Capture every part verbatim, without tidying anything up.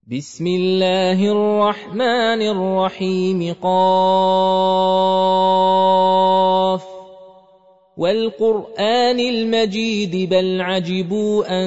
بسم الله الرحمن الرحيم. قاف والقرآن المجيد بل عجبوا أن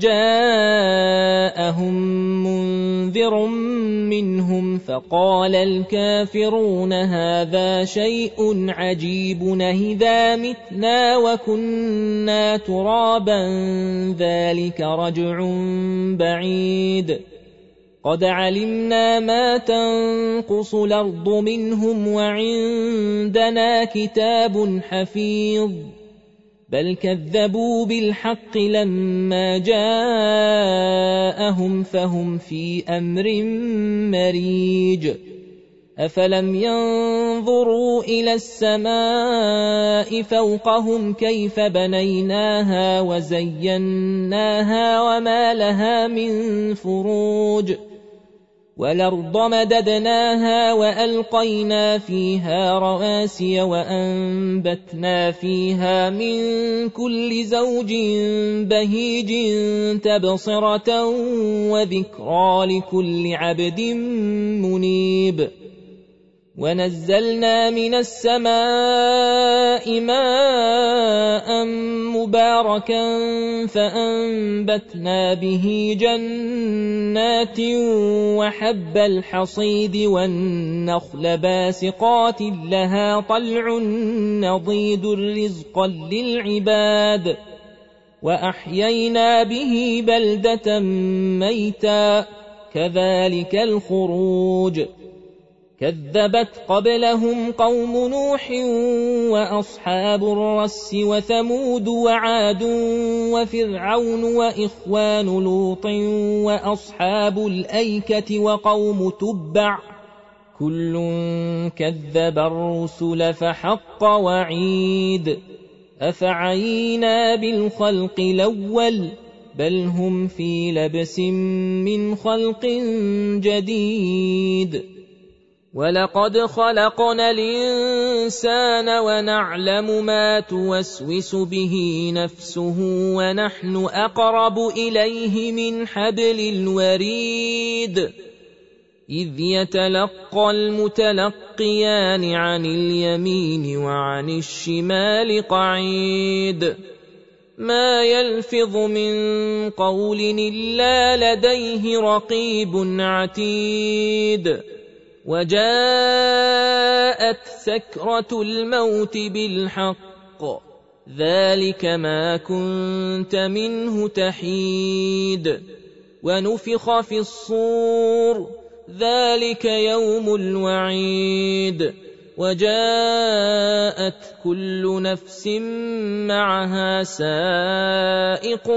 جاءهم منذر منهم فقال الكافرون هذا شيء عجيب أإذا متنا وكنا ترابا ذلك رجع بعيد قد علمنا ما تنقص الأرض منهم وعندنا كتاب حفيظ بل كذبوا بالحق لما جاءهم فهم في أمر مريج أفلم ينظروا إلى السماء فوقهم كيف بنيناها وزيناها وما لها من فروج والأرض مددناها وألقينا فيها رواسي وأنبتنا فيها من كل زوج بهيج تبصرة وذكرى لكل عبد منيب ونزلنا من السماء ماء مباركا فأنبتنا به جنات وحب الحصيد والنخل باسقات لها طلع نضيد رزقا للعباد وأحيينا به بلدة ميتا كذلك الخروج كذبت قبلهم قوم نوح وأصحاب الرس وثمود وعاد وفرعون وإخوان لوط وأصحاب الأيكة وقوم تبع كل كذب الرسل فحق وعيد أفعينا بالخلق الأول بل هم في لبس من خلق جديد ولقد خلقنا الإنسان ونعلم ما توسوس به نفسه ونحن أقرب إليه من حبل الوريد إذ يتلقى المتلقيان عن اليمين وعن الشمال قعيد ما يلفظ من قول إلا لديه رقيب عتيد وجاءت سكرة الموت بالحق ذلك ما كنت منه تحيد ونفخ في الصور ذلك يوم الوعيد وجاءت كل نفس معها سائق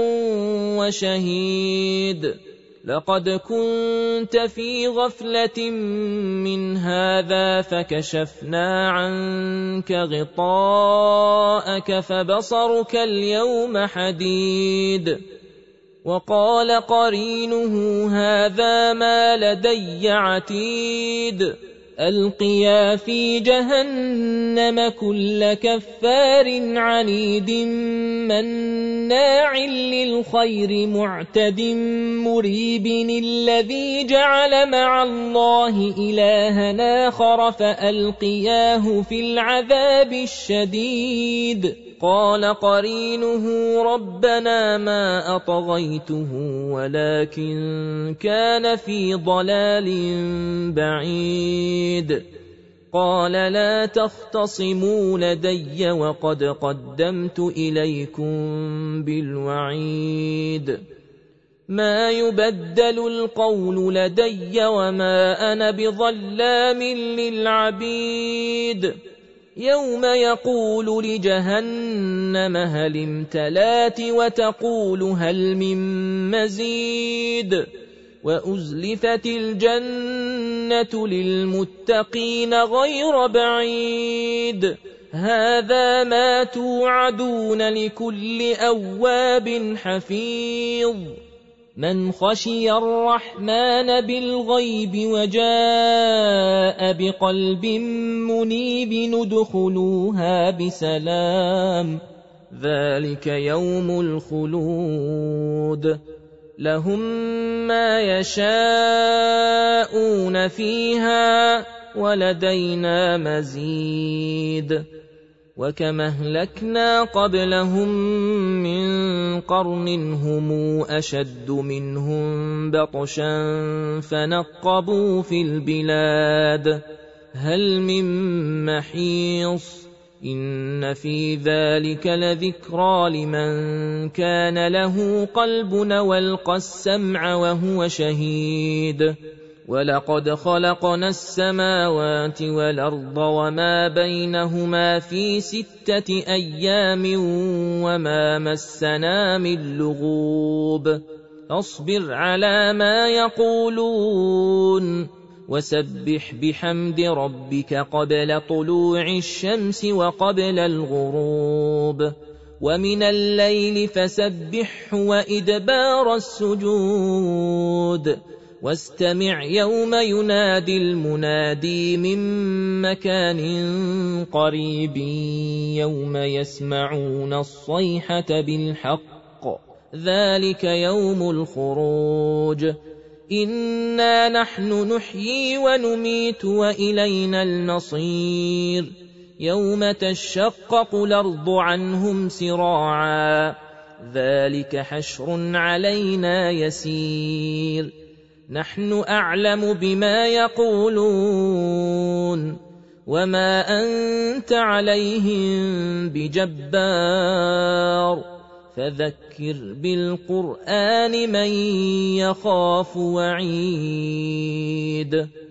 وشهيد لقد كنت في غفلة من هذا فكشفنا عنك غطاءك فبصرك اليوم حديد وقال قرينه هذا ما لدي عتيد ألقيا في جهنم كل كفار عنيد مناع للخير معتد مريب الذي جعل مع الله إلها آخر فألقياه في العذاب الشديد قال قرينه ربنا ما أطغيته ولكن كان في ضلال بعيد قال لا تختصموا لدي وقد قدمت إليكم بالوعيد ما يبدل القول لدي وما أنا بظلام للعبيد يوم يقول لجهنم هل امتلات وتقول هل من مزيد وأزلفت الجنة للمتقين غير بعيد هذا ما توعدون لكل أواب حفيظ من خشي الرحمن بالغيب وجاء بقلب منيب ندخلوها بسلام ذلك يوم الخلود لهم ما يشاءون فيها ولدينا مزيد وكما أهلكنا قبلهم من قرن هم أشد منهم بطشا فنقبوا في البلاد هل من محيص إن في ذلك لذكرى لمن كان له قلب والقى السمع وهو شهيد ولقد خلقنا السماوات والأرض وما بينهما في ستة أيام وما مسنا من لغوب أصبر على ما يقولون وسبح بحمد ربك قبل طلوع الشمس وقبل الغروب ومن الليل فسبحه وإدبار السجود واستمع يوم ينادي المنادي من مكان قريب يوم يسمعون الصيحة بالحق ذلك يوم الخروج إنا نحن نحيي ونميت وإلينا المصير يوم تشقق الأرض عنهم سراعا ذلك حشر علينا يسير نحن أعلم بما يقولون وما أنت عليهم بجبار فذكر بالقرآن من يخاف وعيد